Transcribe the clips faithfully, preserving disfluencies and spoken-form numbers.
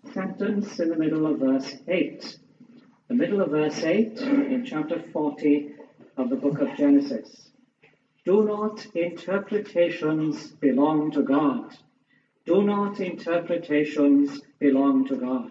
sentence in the middle of verse eight. The middle of verse eight in chapter forty of the book of Genesis. Do not interpretations belong to God? Do not interpretations belong to God?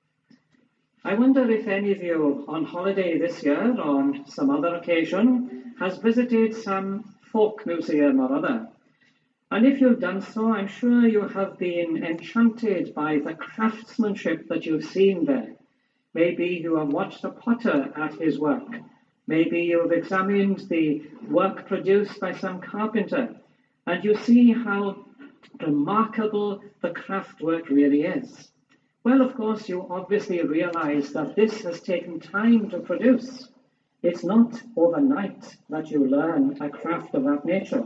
I wonder if any of you on holiday this year or on some other occasion has visited some folk museum or other. And if you've done so, I'm sure you have been enchanted by the craftsmanship that you've seen there. Maybe you have watched a potter at his work. Maybe you've examined the work produced by some carpenter, and you see how remarkable the craft work really is. Well, of course, you obviously realize that this has taken time to produce. It's not overnight that you learn a craft of that nature.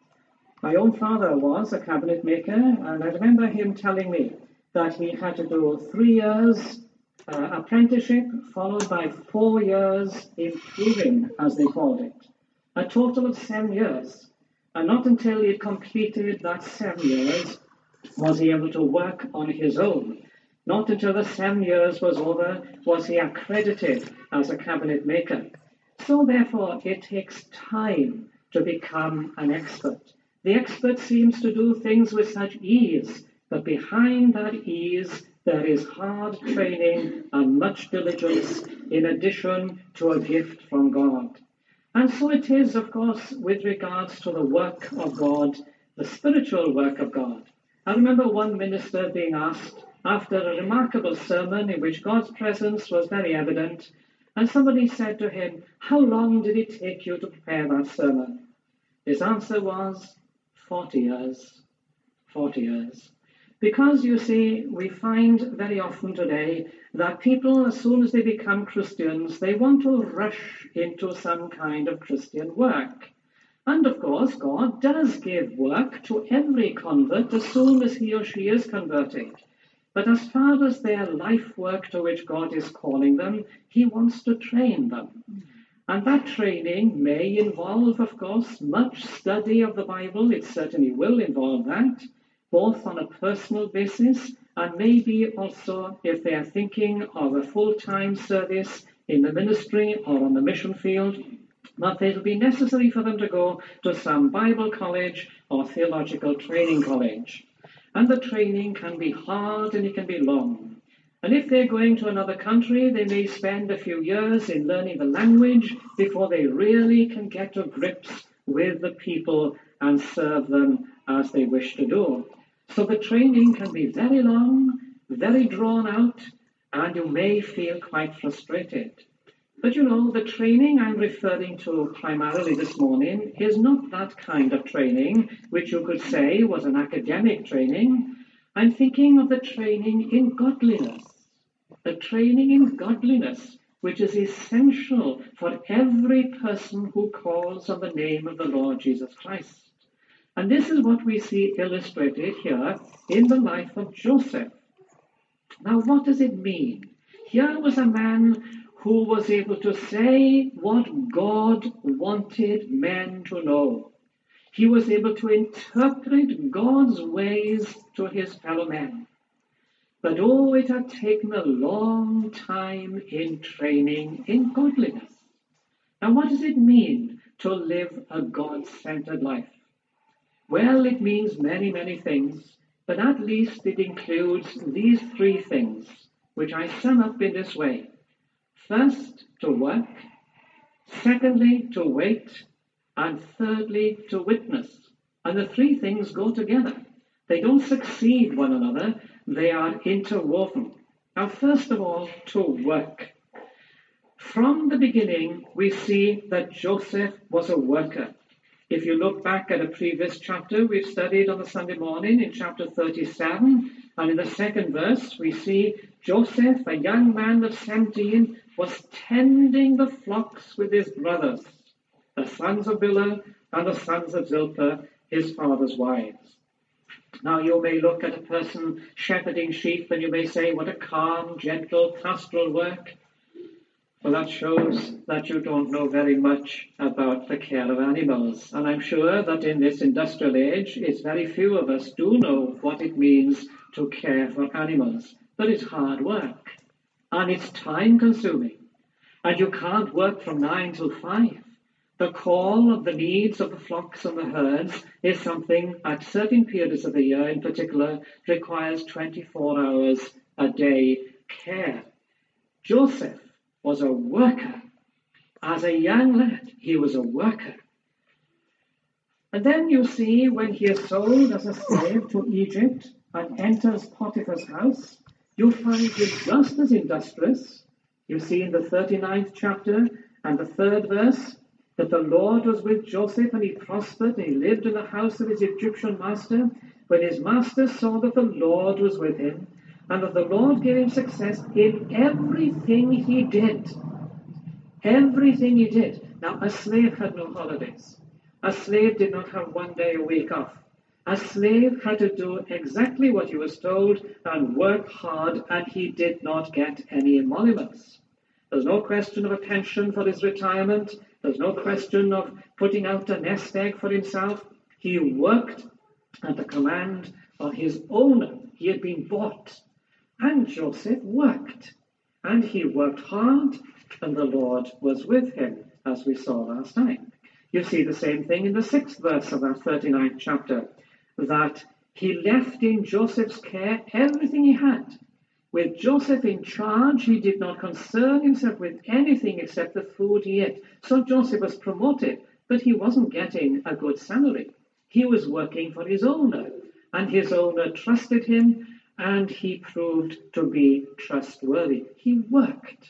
My own father was a cabinet maker, and I remember him telling me that he had to do three years uh, apprenticeship, followed by four years improving, as they called it. A total of seven years. And not until he had completed that seven years was he able to work on his own. Not until the seven years was over was he accredited as a cabinet maker. So therefore, it takes time to become an expert. The expert seems to do things with such ease, but behind that ease, there is hard training and much diligence in addition to a gift from God. And so it is, of course, with regards to the work of God, the spiritual work of God. I remember one minister being asked, after a remarkable sermon in which God's presence was very evident, and somebody said to him, "How long did it take you to prepare that sermon?" His answer was, forty years. forty years. Because, you see, we find very often today that people, as soon as they become Christians, they want to rush into some kind of Christian work. And, of course, God does give work to every convert as soon as he or she is converted. But as far as their life work to which God is calling them, he wants to train them. And that training may involve, of course, much study of the Bible. It certainly will involve that, both on a personal basis and maybe also if they are thinking of a full-time service in the ministry or on the mission field, that it will be necessary for them to go to some Bible college or theological training college. And the training can be hard and it can be long. And if they're going to another country, they may spend a few years in learning the language before they really can get to grips with the people and serve them as they wish to do. So the training can be very long, very drawn out, and you may feel quite frustrated. But you know, the training I'm referring to primarily this morning is not that kind of training, which you could say was an academic training. I'm thinking of the training in godliness. The training in godliness, which is essential for every person who calls on the name of the Lord Jesus Christ. And this is what we see illustrated here in the life of Joseph. Now, what does it mean? Here was a man who was able to say what God wanted men to know. He was able to interpret God's ways to his fellow men. But oh, it had taken a long time in training in godliness. Now, what does it mean to live a God-centered life? Well, it means many, many things, but at least it includes these three things, which I sum up in this way. First, to work. Secondly, to wait. And thirdly, to witness. And the three things go together. They don't succeed one another. They are interwoven. Now, first of all, to work. From the beginning, we see that Joseph was a worker. If you look back at a previous chapter we've studied on the Sunday morning in chapter thirty-seven, and in the second verse, we see Joseph, a young man of seventeen, was tending the flocks with his brothers, the sons of Bilhah and the sons of Zilpah, his father's wives. Now, you may look at a person shepherding sheep and you may say, what a calm, gentle, pastoral work. Well, that shows that you don't know very much about the care of animals. And I'm sure that in this industrial age, it's very few of us do know what it means to care for animals. but it's hard work, and it's time-consuming, and you can't work from nine till five. The call of the needs of the flocks and the herds is something at certain periods of the year in particular requires twenty-four hours a day care. Joseph was a worker. As a young lad, he was a worker. And then you see when he is sold as a slave to Egypt and enters Potiphar's house, you find him just as industrious. You see in the thirty-ninth chapter and the third verse, that the Lord was with Joseph and he prospered and he lived in the house of his Egyptian master. When his master saw that the Lord was with him and that the Lord gave him success in everything he did. Everything he did. Now, a slave had no holidays. A slave did not have one day a week off. A slave had to do exactly what he was told and work hard, and he did not get any emoluments. There's no question of a pension for his retirement. There's no question of putting out a nest egg for himself. He worked at the command of his owner. He had been bought. And Joseph worked. And he worked hard, and the Lord was with him, as we saw last time. You see the same thing in the sixth verse of that thirty-ninth chapter, that he left in Joseph's care everything he had. With Joseph in charge, he did not concern himself with anything except the food he ate. So Joseph was promoted, but he wasn't getting a good salary. He was working for his owner, and his owner trusted him, and he proved to be trustworthy. He worked.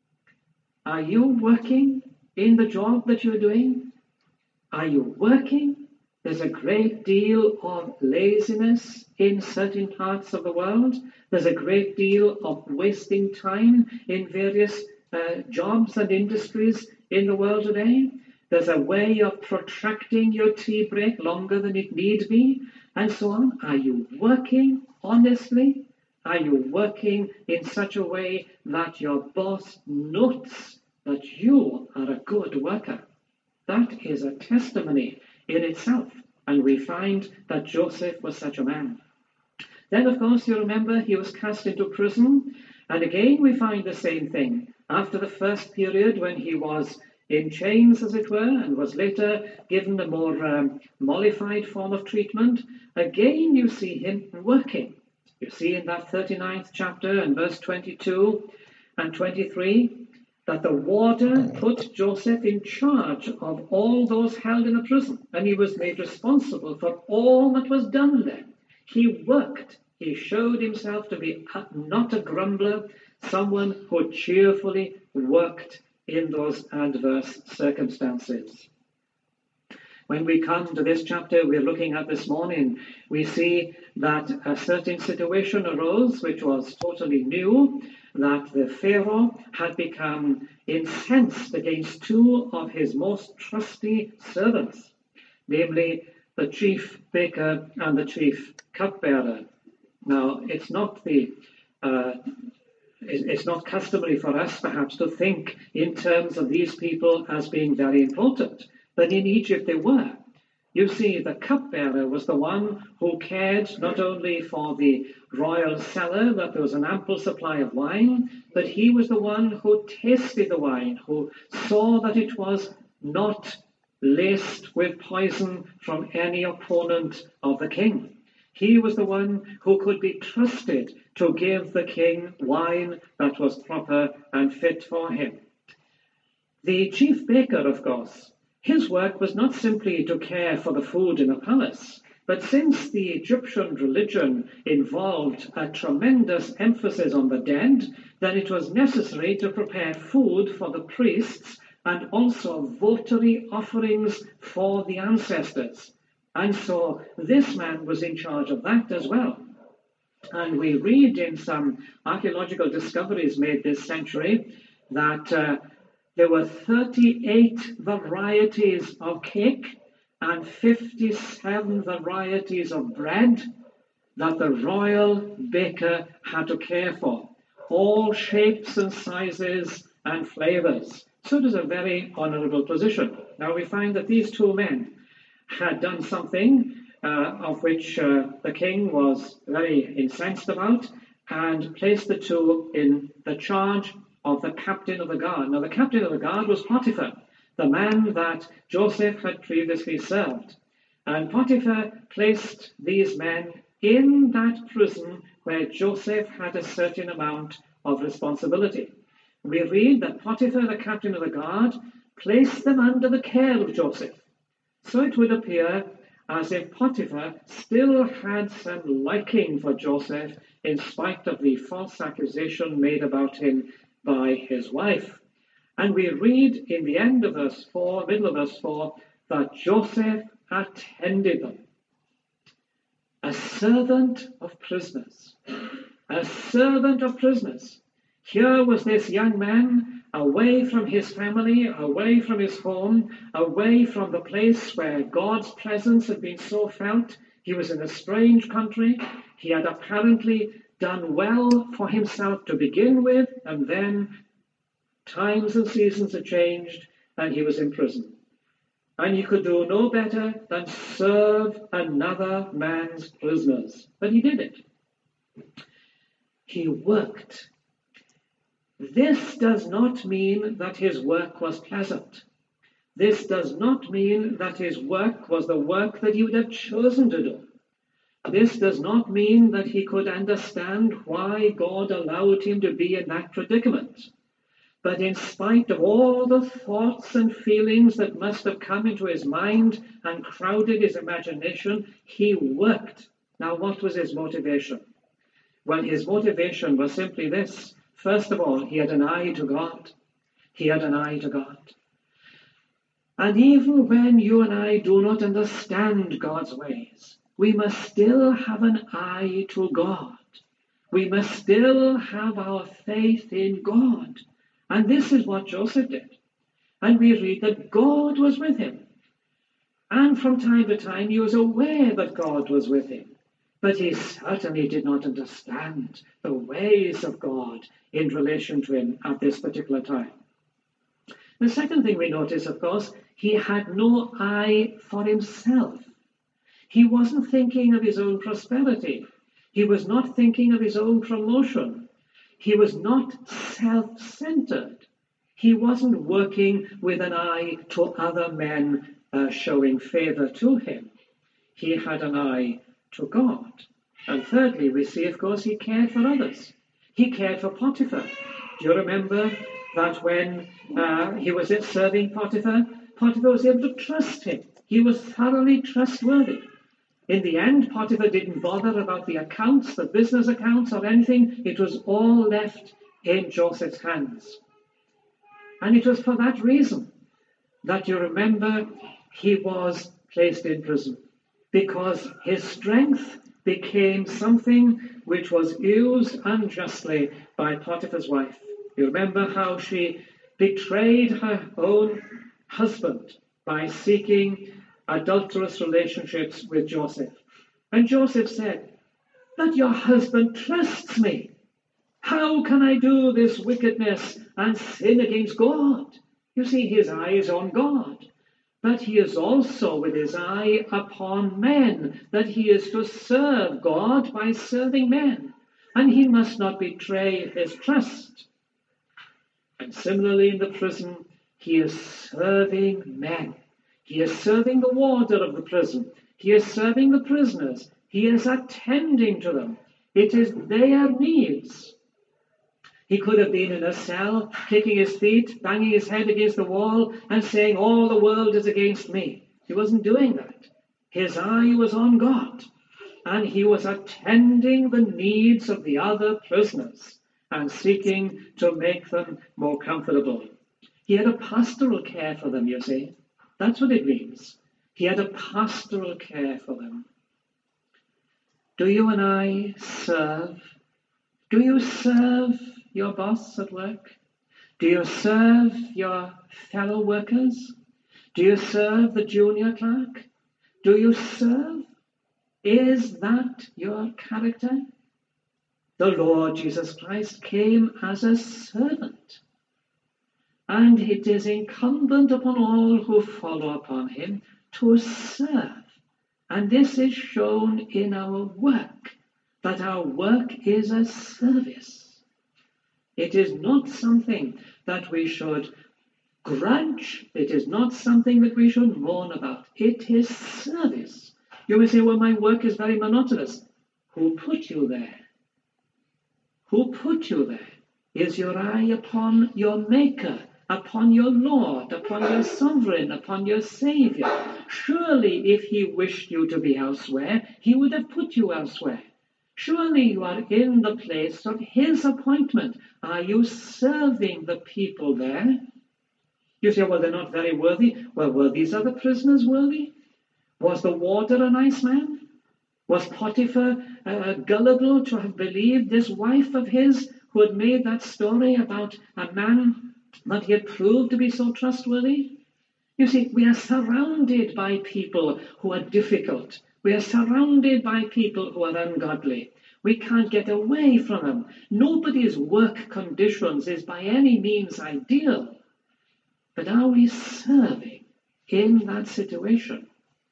Are you working in the job that you're doing? Are you working? There's a great deal of laziness in certain parts of the world. There's a great deal of wasting time in various uh, jobs and industries in the world today. There's a way of protracting your tea break longer than it need be, and so on. Are you working honestly? Are you working in such a way that your boss notes that you are a good worker? That is a testimony in itself, and we find that Joseph was such a man. Then, of course, you remember he was cast into prison, and again we find the same thing. After the first period when he was in chains, as it were, and was later given a more um, mollified form of treatment, again you see him working. You see in that thirty-ninth chapter and verse twenty-two and twenty-three, that the warder put Joseph in charge of all those held in a prison, and he was made responsible for all that was done there. He worked. He showed himself to be not a grumbler, someone who cheerfully worked in those adverse circumstances. When we come to this chapter we're looking at this morning, we see that a certain situation arose which was totally new, that the Pharaoh had become incensed against two of his most trusty servants, namely the chief baker and the chief cupbearer. Now, it's not the uh, it's not customary for us, perhaps, to think in terms of these people as being very important, but in Egypt they were. You see, the cupbearer was the one who cared not only for the royal cellar, that there was an ample supply of wine, but he was the one who tasted the wine, who saw that it was not laced with poison from any opponent of the king. He was the one who could be trusted to give the king wine that was proper and fit for him. The chief baker, of course, his work was not simply to care for the food in the palace, but since the Egyptian religion involved a tremendous emphasis on the dead, then it was necessary to prepare food for the priests and also votary offerings for the ancestors. And so this man was in charge of that as well. And we read in some archaeological discoveries made this century that uh, there were thirty-eight varieties of cake and fifty-seven varieties of bread that the royal baker had to care for, all shapes and sizes and flavors. So it is a very honorable position. Now we find that these two men had done something uh, of which uh, the king was very incensed about, and placed the two in the charge of the captain of the guard. Now, the captain of the guard was Potiphar, the man that Joseph had previously served. And Potiphar placed these men in that prison where Joseph had a certain amount of responsibility. We read that Potiphar, the captain of the guard, placed them under the care of Joseph. So it would appear as if Potiphar still had some liking for Joseph in spite of the false accusation made about him by his wife. And we read in the end of verse four, middle of verse four, that Joseph attended them. A servant of prisoners. A servant of prisoners. Here was this young man away from his family, away from his home, away from the place where God's presence had been so felt. He was in a strange country. He had apparently done well for himself to begin with, and then times and seasons had changed, and he was in prison. And he could do no better than serve another man's prisoners. But he did it. He worked. This does not mean that his work was pleasant. This does not mean that his work was the work that he would have chosen to do. This does not mean that he could understand why God allowed him to be in that predicament. But in spite of all the thoughts and feelings that must have come into his mind and crowded his imagination, he worked. Now, what was his motivation? Well, his motivation was simply this. First of all, he had an eye to God. He had an eye to God. And even when you and I do not understand God's ways, we must still have an eye to God. We must still have our faith in God. And this is what Joseph did. And we read that God was with him. And from time to time he was aware that God was with him. But he certainly did not understand the ways of God in relation to him at this particular time. The second thing we notice, of course, he had no eye for himself. He wasn't thinking of his own prosperity. He was not thinking of his own promotion. He was not self-centered. He wasn't working with an eye to other men uh, showing favor to him. He had an eye to God. And thirdly, we see, of course, he cared for others. He cared for Potiphar. Do you remember that when uh, he was serving Potiphar, Potiphar was able to trust him. He was thoroughly trustworthy. In the end, Potiphar didn't bother about the accounts, the business accounts or anything. It was all left in Joseph's hands. And it was for that reason that you remember he was placed in prison, because his strength became something which was used unjustly by Potiphar's wife. You remember how she betrayed her own husband by seeking adulterous relationships with Joseph. And Joseph said, "But your husband trusts me. How can I do this wickedness and sin against God?" You see, his eye is on God. But he is also with his eye upon men, that he is to serve God by serving men. And he must not betray his trust. And similarly in the prison, he is serving men. He is serving the warder of the prison. He is serving the prisoners. He is attending to them. It is their needs. He could have been in a cell, kicking his feet, banging his head against the wall, and saying, "All the world is against me." He wasn't doing that. His eye was on God, and he was attending the needs of the other prisoners and seeking to make them more comfortable. He had a pastoral care for them, you see. That's what it means. He had a pastoral care for them. Do you and I serve? Do you serve your boss at work? Do you serve your fellow workers? Do you serve the junior clerk? Do you serve? Is that your character? The Lord Jesus Christ came as a servant. And it is incumbent upon all who follow upon him to serve. And this is shown in our work, that our work is a service. It is not something that we should grudge. It is not something that we should mourn about. It is service. You may say, well, my work is very monotonous. Who put you there? Who put you there? Is your eye upon your Maker, upon your Lord, upon your Sovereign, upon your Saviour? Surely if he wished you to be elsewhere, he would have put you elsewhere. Surely you are in the place of his appointment. Are you serving the people there? You say, well, they're not very worthy. Well, were these other prisoners worthy? Was the warder a nice man? Was Potiphar uh, gullible to have believed this wife of his who had made that story about a man that he had proved to be so trustworthy? You see, we are surrounded by people who are difficult. We are surrounded by people who are ungodly. We can't get away from them. Nobody's work conditions is by any means ideal. But are we serving in that situation?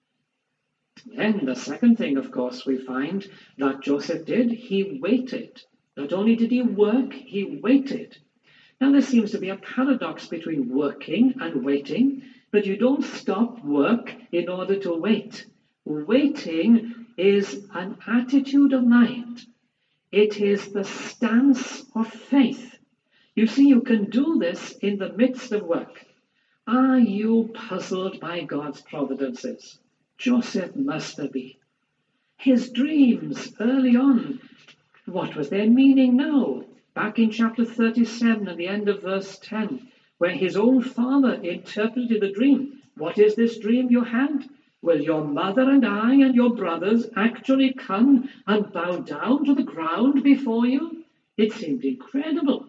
Then the second thing, of course, we find that Joseph did, he waited. Not only did he work, he waited. Now there seems to be a paradox between working and waiting, but you don't stop work in order to wait. Waiting is an attitude of mind. It is the stance of faith. You see, you can do this in the midst of work. Are you puzzled by God's providences? Joseph must have been. His dreams early on, what was their meaning now? Back in chapter thirty-seven at the end of verse ten, where his own father interpreted the dream. What is this dream you had? Will your mother and I and your brothers actually come and bow down to the ground before you? It seemed incredible.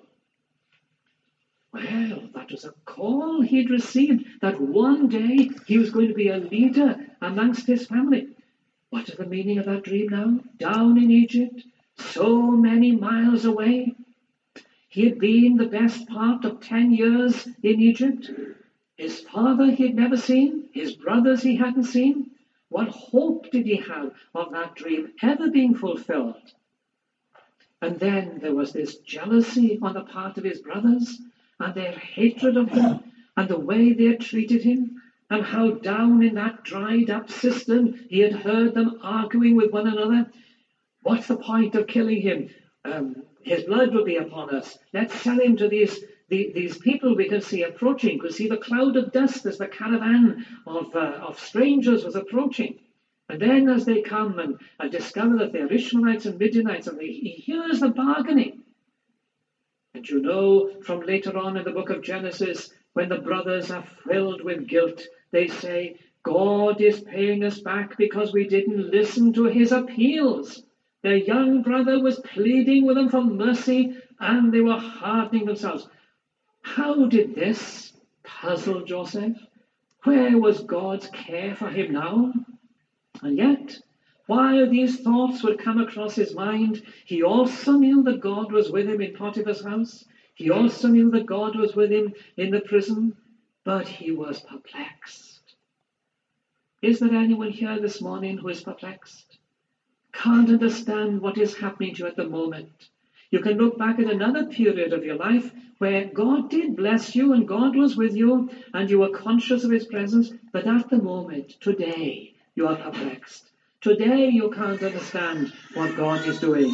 Well, that was a call he'd received, that one day he was going to be a leader amongst his family. What is the meaning of that dream now? Down in Egypt, so many miles away. He had been the best part of ten years in Egypt. His father he had never seen, his brothers he hadn't seen. What hope did he have of that dream ever being fulfilled? And then there was this jealousy on the part of his brothers, and their hatred of him, and the way they had treated him, and how down in that dried up cistern he had heard them arguing with one another. What's the point of killing him? Um, his blood will be upon us. Let's sell him to these, the, these people we can see approaching. We see the cloud of dust as the caravan of, uh, of strangers was approaching. And then as they come and, and discover that they're Ishmaelites and Midianites, and they, he hears the bargaining. And you know from later on in the book of Genesis, when the brothers are filled with guilt, they say, God is paying us back because we didn't listen to his appeals. Their young brother was pleading with them for mercy, and they were hardening themselves. How did this puzzle Joseph? Where was God's care for him now? And yet, while these thoughts would come across his mind, he also knew that God was with him in Potiphar's house. He also knew that God was with him in the prison, but he was perplexed. Is there anyone here this morning who is perplexed? Can't understand what is happening to you at the moment? You can look back at another period of your life where God did bless you and God was with you and you were conscious of his presence, but at the moment, today, you are perplexed. Today you can't understand what God is doing.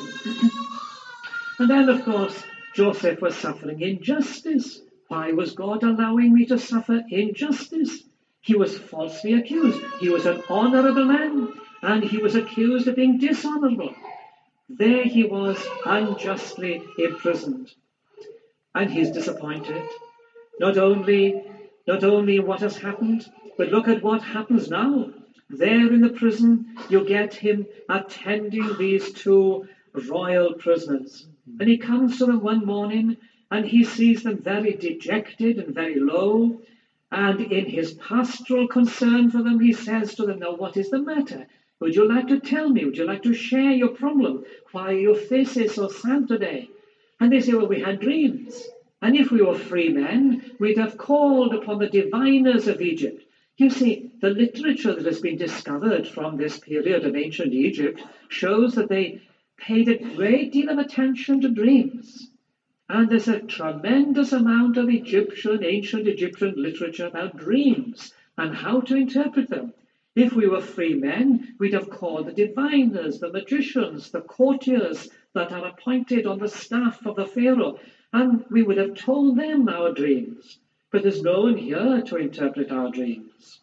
And then, of course, Joseph was suffering injustice. Why was God allowing me to suffer injustice? He was falsely accused. He was an honorable man, and he was accused of being dishonorable. There he was, unjustly imprisoned. And he's disappointed. Not only, not only what has happened, but look at what happens now. There in the prison, you get him attending these two royal prisoners. And he comes to them one morning, and he sees them very dejected and very low. And in his pastoral concern for them, he says to them, now, what is the matter? Would you like to tell me? Would you like to share your problem? Why your face is so sad today? And they say, well, we had dreams. And if we were free men, we'd have called upon the diviners of Egypt. You see, the literature that has been discovered from this period of ancient Egypt shows that they paid a great deal of attention to dreams. And there's a tremendous amount of Egyptian, ancient Egyptian literature about dreams and how to interpret them. If we were free men, we'd have called the diviners, the magicians, the courtiers that are appointed on the staff of the Pharaoh, and we would have told them our dreams. But there's no one here to interpret our dreams.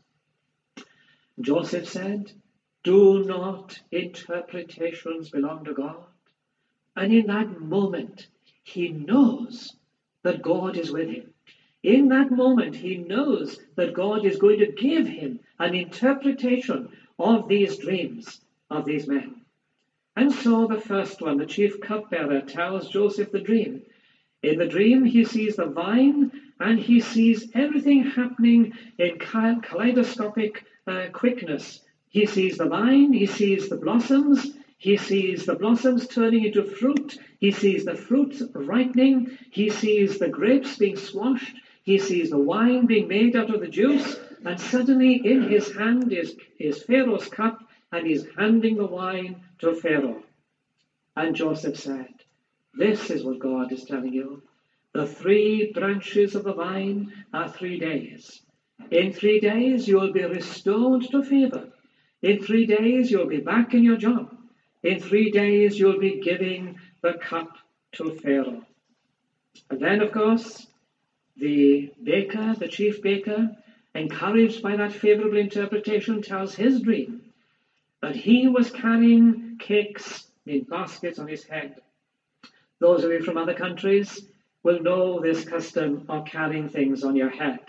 Joseph said, do not interpretations belong to God? And in that moment, he knows that God is with him. In that moment, he knows that God is going to give him an interpretation of these dreams of these men. And so the first one, the chief cupbearer, tells Joseph the dream. In the dream, he sees the vine and he sees everything happening in kaleidoscopic uh, quickness. He sees the vine, he sees the blossoms, he sees the blossoms turning into fruit, he sees the fruit ripening, he sees the grapes being squashed, he sees the wine being made out of the juice, and suddenly in his hand is, is Pharaoh's cup, and he's handing the wine to Pharaoh. And Joseph said, this is what God is telling you. The three branches of the vine are three days. In three days you will be restored to favor. In three days you'll be back in your job. In three days you'll be giving the cup to Pharaoh. And then, of course, the baker, the chief baker, encouraged by that favorable interpretation, tells his dream that he was carrying cakes in baskets on his head. Those of you from other countries will know this custom of carrying things on your head.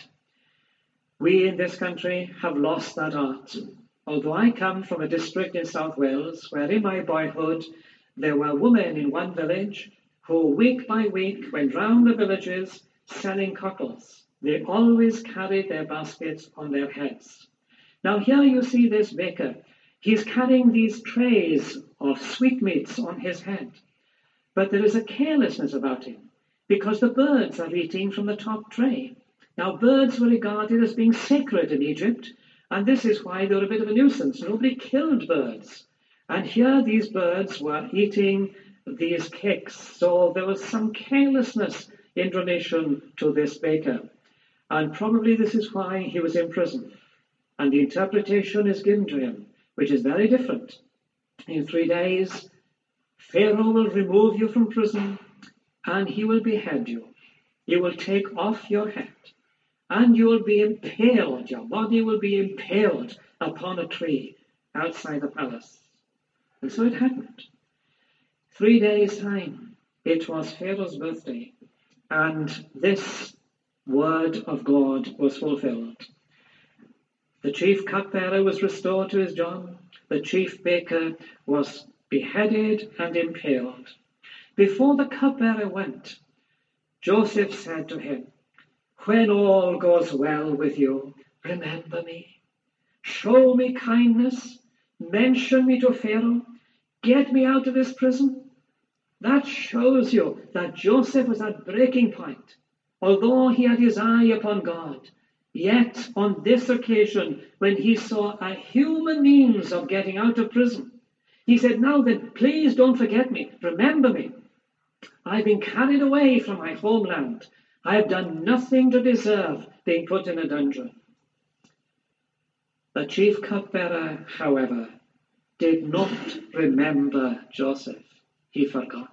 We in this country have lost that art. Although I come from a district in South Wales where in my boyhood there were women in one village who week by week went round the villages selling cockles. They always carried their baskets on their heads. Now here you see this baker. He's carrying these trays of sweetmeats on his head. But there is a carelessness about him because the birds are eating from the top tray. Now birds were regarded as being sacred in Egypt, and this is why they're a bit of a nuisance. Nobody killed birds. And here these birds were eating these cakes. So there was some carelessness in relation to this baker. And probably this is why he was in prison. And the interpretation is given to him, which is very different. In three days, Pharaoh will remove you from prison, and he will behead you. He will take off your head, and you will be impaled. Your body will be impaled upon a tree outside the palace. And so it happened. Three days' time, it was Pharaoh's birthday, and this word of God was fulfilled. The chief cupbearer was restored to his job. The chief baker was beheaded and impaled. Before the cupbearer went, Joseph said to him, when all goes well with you, remember me. Show me kindness. Mention me to Pharaoh. Get me out of this prison. That shows you that Joseph was at breaking point. Although he had his eye upon God, yet on this occasion, when he saw a human means of getting out of prison, he said, now then, please don't forget me. Remember me. I've been carried away from my homeland. I have done nothing to deserve being put in a dungeon. The chief cupbearer, however, did not remember Joseph. He forgot.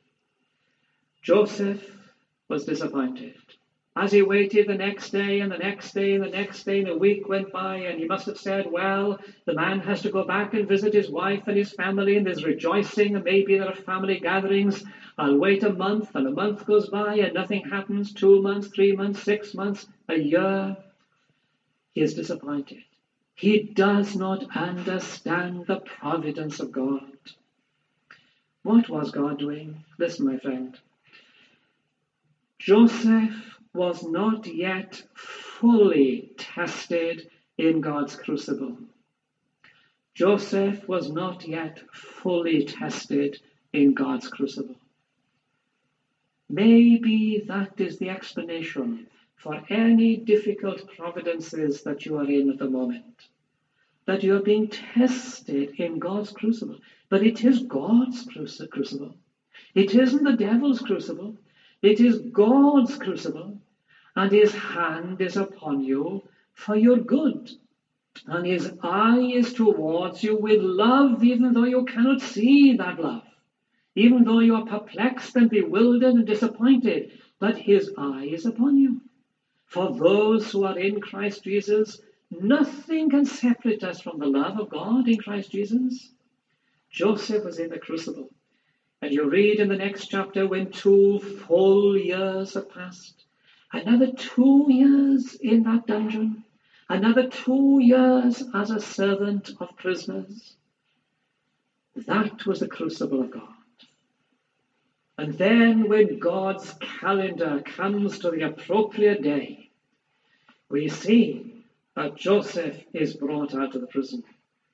Joseph was disappointed. As he waited the next day and the next day and the next day, and a week went by, and he must have said, well, the man has to go back and visit his wife and his family, and there's rejoicing, and maybe there are family gatherings. I'll wait a month, and a month goes by, and nothing happens. Two months, three months, six months, a year. He is disappointed. He does not understand the providence of God. What was God doing? Listen, my friend. Joseph was not yet fully tested in God's crucible. Joseph was not yet fully tested in God's crucible. Maybe that is the explanation for any difficult providences that you are in at the moment. That you are being tested in God's crucible. But it is God's crucible. It isn't the devil's crucible. It is God's crucible. And his hand is upon you for your good. And his eye is towards you with love, even though you cannot see that love. Even though you are perplexed and bewildered and disappointed. But his eye is upon you. For those who are in Christ Jesus, nothing can separate us from the love of God in Christ Jesus. Joseph was in the crucible. And you read in the next chapter, when two full years have passed, another two years in that dungeon, another two years as a servant of prisoners. That was the crucible of God. And then when God's calendar comes to the appropriate day, we see that Joseph is brought out of the prison.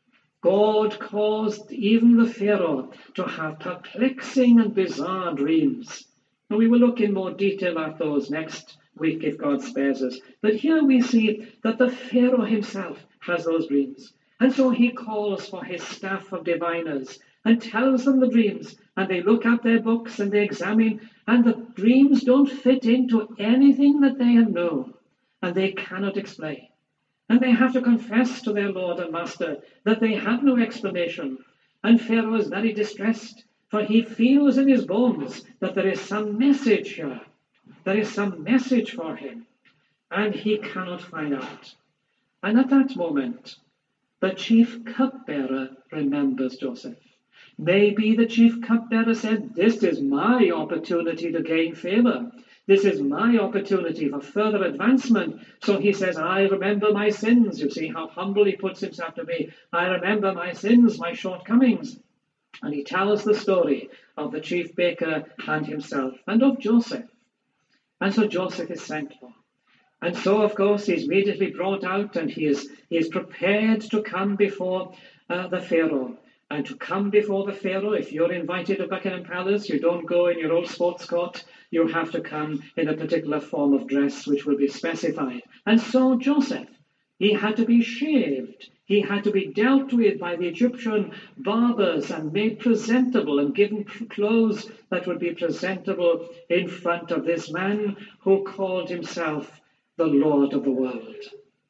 God caused even the Pharaoh to have perplexing and bizarre dreams. And we will look in more detail at those next week if God spares us. But here we see that the Pharaoh himself has those dreams. And so he calls for his staff of diviners and tells them the dreams. And they look at their books and they examine. And the dreams don't fit into anything that they have known. And they cannot explain. And they have to confess to their Lord and Master that they have no explanation. And Pharaoh is very distressed, for he feels in his bones that there is some message here. There is some message for him, and he cannot find out. And at that moment, the chief cupbearer remembers Joseph. Maybe the chief cupbearer said, this is my opportunity to gain favor. This is my opportunity for further advancement. So he says, I remember my sins. You see how humble he puts himself to be. I remember my sins, my shortcomings. And he tells the story of the chief baker and himself and of Joseph. And so Joseph is sent for. And so, of course, he's immediately brought out and he is, he is prepared to come before uh, the Pharaoh. And to come before the Pharaoh, if you're invited to Buckingham Palace, you don't go in your old sports coat. You have to come in a particular form of dress which will be specified. And so Joseph, he had to be shaved. He had to be dealt with by the Egyptian barbers and made presentable and given clothes that would be presentable in front of this man who called himself the Lord of the world.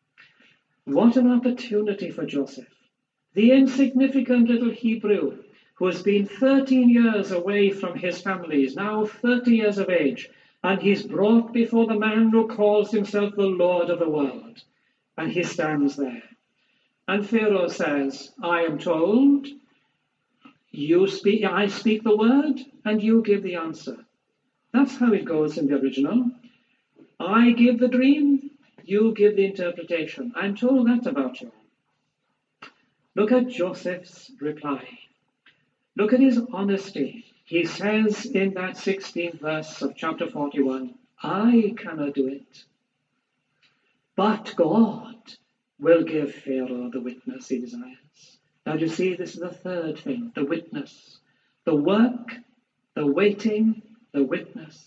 What an opportunity for Joseph. The insignificant little Hebrew who has been thirteen years away from his family, is now thirty years of age, and he's brought before the man who calls himself the Lord of the world. And he stands there. And Pharaoh says, I am told, you speak, I speak the word, and you give the answer. That's how it goes in the original. I give the dream, you give the interpretation. I'm told that about you. Look at Joseph's reply. Look at his honesty. He says in that sixteenth verse of chapter forty-one, I cannot do it, but God will give Pharaoh the witness he desires. Now you see, this is the third thing, the witness. The work, the waiting, the witness.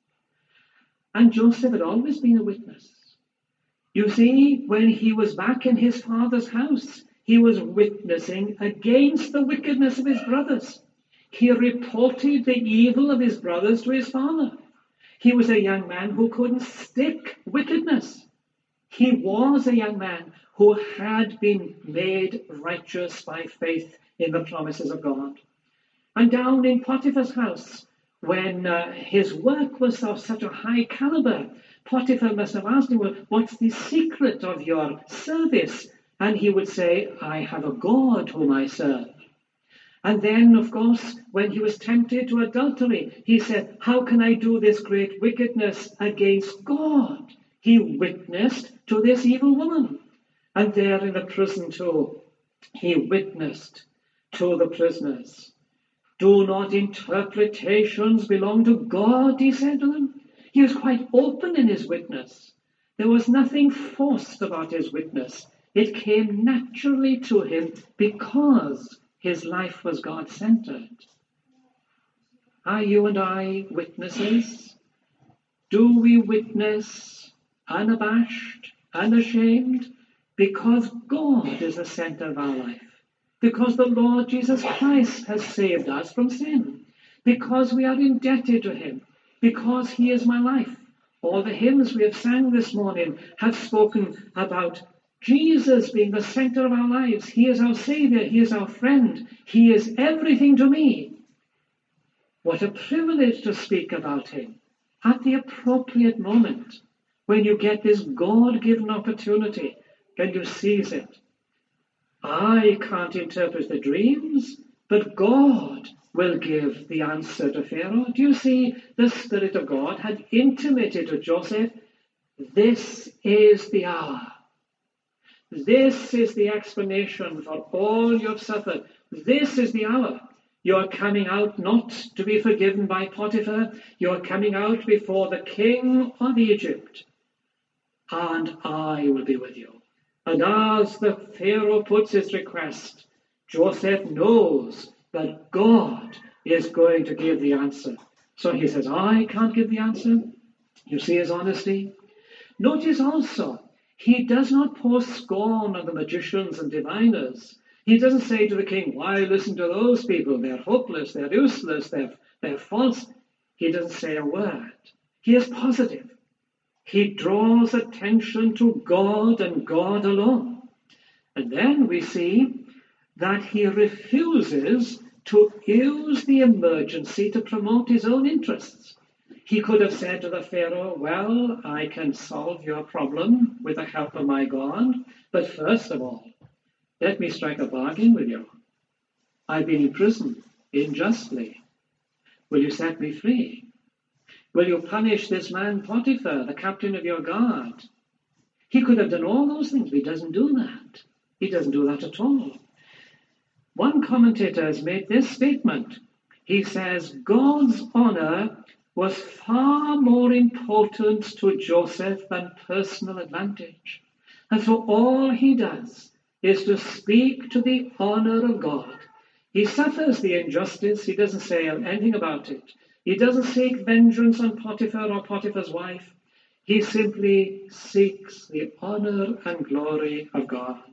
And Joseph had always been a witness. You see, when he was back in his father's house, he was witnessing against the wickedness of his brothers. He reported the evil of his brothers to his father. He was a young man who couldn't stick wickedness. He was a young man who had been made righteous by faith in the promises of God. And down in Potiphar's house, when uh, his work was of such a high caliber, Potiphar must have asked him, well, what's the secret of your service? And he would say, I have a God whom I serve. And then, of course, when he was tempted to adultery, he said, how can I do this great wickedness against God? He witnessed to this evil woman. And there in the prison too, he witnessed to the prisoners. Do not interpretations belong to God, he said to them. He was quite open in his witness. There was nothing forced about his witness. It came naturally to him because his life was God-centered. Are you and I witnesses? Do we witness unabashed, unashamed? Because God is the center of our life. because the Lord Jesus Christ has saved us from sin, because we are indebted to him, because he is my life. All the hymns we have sang this morning have spoken about Jesus being the center of our lives. He is our Savior. He is our friend. He is everything to me. What a privilege to speak about him at the appropriate moment, when you get this God-given opportunity, when you seize it. I can't interpret the dreams, but God will give the answer to Pharaoh. Do you see? The Spirit of God had intimated to Joseph, this is the hour. This is the explanation for all you have suffered. This is the hour. You are coming out not to be forgiven by Potiphar. You are coming out before the king of Egypt. And I will be with you. And as the Pharaoh puts his request, Joseph knows that God is going to give the answer. So he says, I can't give the answer. You see his honesty? Notice also, he does not pour scorn on the magicians and diviners. He doesn't say to the king, why listen to those people? They're hopeless, they're useless, they're, they're false. He doesn't say a word. He is positive. He draws attention to God and God alone. And then we see that he refuses to use the emergency to promote his own interests. He could have said to the Pharaoh, well, I can solve your problem with the help of my God, but first of all, let me strike a bargain with you. I've been in prison unjustly. Will you set me free? Will you punish this man Potiphar, the captain of your guard? He could have done all those things, but he doesn't do that. He doesn't do that at all. One commentator has made this statement. He says, God's honor was far more important to Joseph than personal advantage. And so all he does is to speak to the honor of God. He suffers the injustice. He doesn't say anything about it. He doesn't seek vengeance on Potiphar or Potiphar's wife. He simply seeks the honor and glory of God.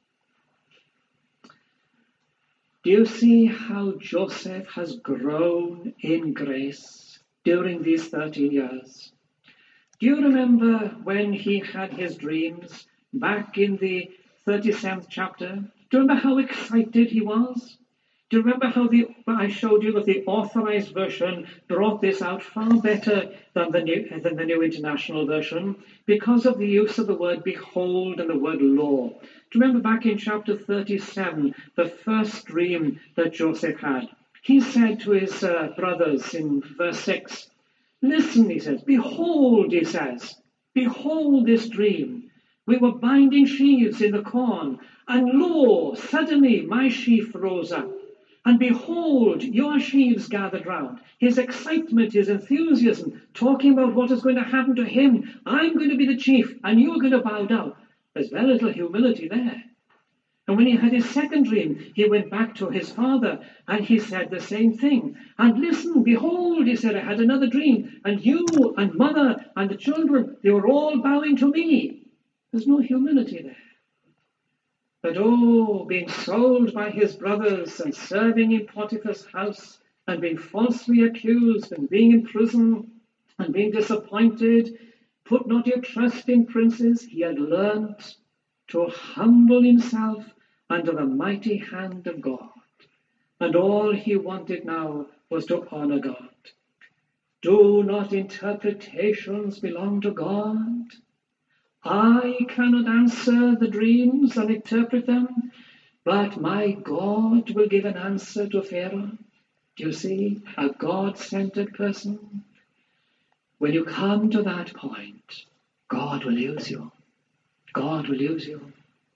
Do you see how Joseph has grown in grace during these thirteen years? Do you remember when he had his dreams back in the thirty-seventh chapter? Do you remember how excited he was? Do you remember how the, I showed you that the Authorized Version brought this out far better than the, New, than the New International Version because of the use of the word behold and the word law. Do you remember back in chapter thirty-seven, the first dream that Joseph had? He said to his uh, brothers in verse six, listen, he says, behold, he says, behold this dream. We were binding sheaves in the corn, and lo, suddenly my sheaf rose up. And behold, your sheaves gathered round. His excitement, his enthusiasm, talking about what is going to happen to him. I'm going to be the chief, and you're going to bow down. There's very little humility there. And when he had his second dream, he went back to his father, and he said the same thing. And listen, behold, he said, I had another dream, and you and mother and the children, they were all bowing to me. There's no humility there. But oh, being sold by his brothers and serving in Potiphar's house and being falsely accused and being in prison and being disappointed, put not your trust in princes. He had learnt to humble himself under the mighty hand of God. And all he wanted now was to honor God. Do not interpretations belong to God? I cannot answer the dreams and interpret them, but my God will give an answer to Pharaoh. Do you see? A God-centered person. When you come to that point, God will use you. God will use you.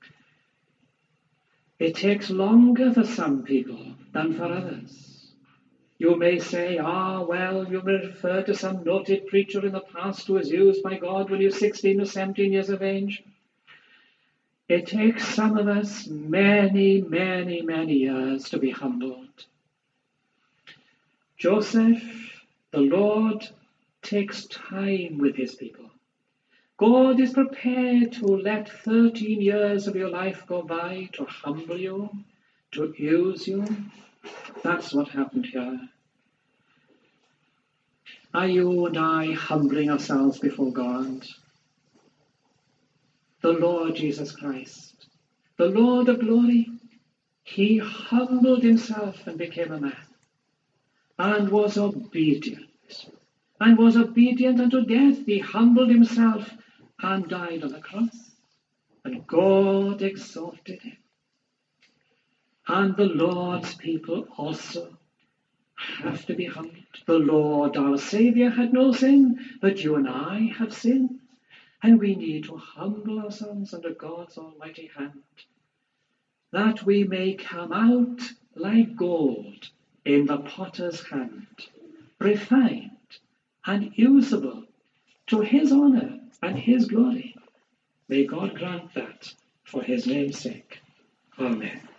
It takes longer for some people than for others. You may say, ah, well, you may refer to some noted preacher in the past who was used by God when he was sixteen or seventeen years of age. It takes some of us many, many, many years to be humbled. Joseph, the Lord, takes time with his people. God is prepared to let thirteen years of your life go by to humble you, to use you. That's what happened here. Are you and I humbling ourselves before God? The Lord Jesus Christ, the Lord of glory, he humbled himself and became a man, and was obedient, and was obedient unto death. He humbled himself and died on the cross, and God exalted him. And the Lord's people also have to be humbled. The Lord, our Saviour, had no sin, but you and I have sinned. And we need to humble ourselves under God's almighty hand, that we may come out like gold in the potter's hand, refined and usable to his honour and his glory. May God grant that for his name's sake. Amen.